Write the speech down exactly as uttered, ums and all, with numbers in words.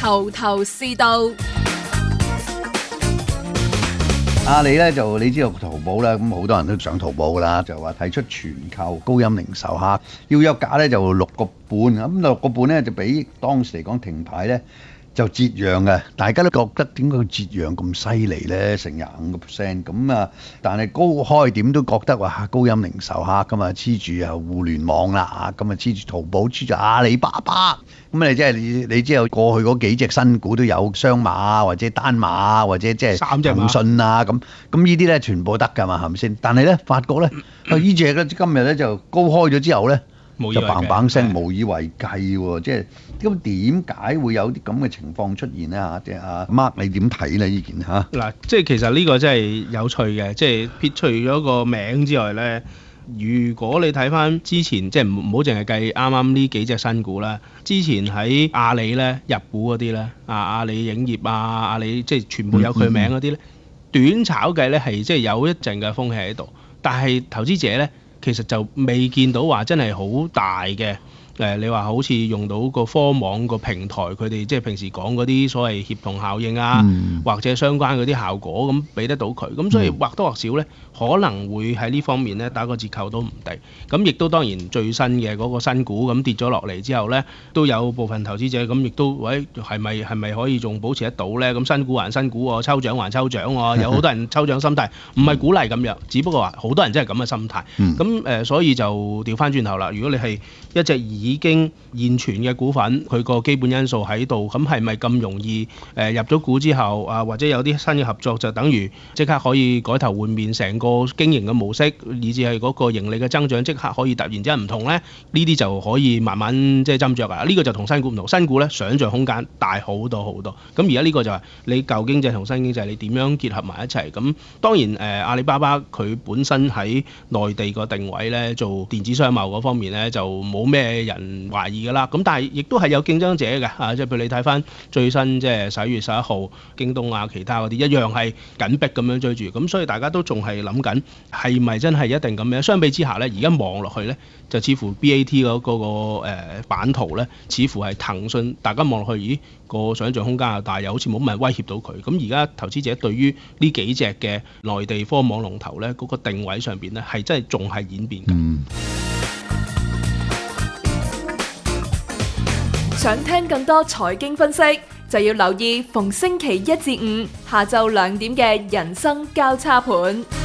頭頭是道。 阿里咧就你知道淘寶啦，咁好多人都上淘寶噶啦，就話提出全球高音零售客要約價咧就六個半，咁六個半咧就比當時嚟講停牌咧就折讓嘅，大家都覺得點解佢折讓咁犀利咧？成廿五個 percent 咁啊！但係高開點都覺得話高音零售客咁啊，黐住啊互聯網啦，咁啊黐住淘寶，黐住阿里巴巴。咁你即係你你知道過去嗰幾隻新股都有雙馬啊，或者單馬啊，或者即係騰訊啊咁，咁呢啲咧全部得㗎嘛，係咪先？但係咧發覺咧，啊呢隻咧今日咧就高開咗之後咧，就砰砰聲無以為繼喎，即係咁點解會有啲咁嘅情況出現咧嚇？即係阿 Mark 你點睇咧呢件嚇？ 嗱，即係其實呢個真係有趣嘅，即係撇除咗個名之外咧。如果你睇翻之前，即係唔唔好淨係計啱啱呢幾隻新股啦，之前喺阿里咧入股嗰啲咧，啊阿里影業啊，阿里即係全部有佢名嗰啲咧，嗯嗯短炒計咧係即係有一陣嘅風氣喺度，但係投資者咧其實就未見到話真係好大嘅。誒，你話好似用到個科網個平台，佢哋即係平時講嗰啲所謂協同效應啊，嗯、或者相關嗰啲效果咁俾得到佢，咁所以或多或少咧可能會喺呢方面咧打個折扣都唔定。咁亦都當然最新嘅嗰個新股咁跌咗落嚟之後咧，都有部分投資者咁亦都喂係咪係咪可以仲保持得到咧？咁新股還新股喎，抽獎還抽獎喎，有好多人抽獎心態，唔係鼓勵咁樣，只不過話好多人真係咁嘅心態。咁誒、呃，所以就調翻轉頭啦。如果你係一隻已經現存嘅股份，佢個基本因素喺度，咁係咪咁容易誒、呃、入咗股之後啊，或者有啲新嘅合作就等於即刻可以改頭換面，成個經營嘅模式，以至係嗰個盈利嘅增長即刻可以突然之間唔同咧？呢啲就可以慢慢即係斟酌啊。呢、這個就同新股唔同，新股咧想像空間大好多好多。咁而家呢個就係你舊經濟同新經濟你點樣結合埋一齊？咁當然誒、呃、阿里巴巴佢本身喺內地個定位咧，做電子商貿嗰方面咧就冇咩人懷疑㗎啦，咁但係亦都係有競爭者嘅啊，即係譬如你睇翻最新即係十一月十一號，京東啊其他嗰啲一樣係緊逼咁樣追住，咁所以大家都仲係諗緊係咪真係一定咁樣？相比之下咧，而家望落去咧，就似乎 B A T 嗰、嗰個、嗰個誒版圖咧，似乎係騰訊，大家望落去，咦個想像空間又大，又好似冇乜人威脅到佢。咁而家投資者對於呢幾隻嘅內地科網龍頭咧，嗰、嗰個定位上邊咧係真係仲係演變緊。嗯想聽更多財經分析，就要留意逢星期一至五下晝兩點嘅人生交叉盤。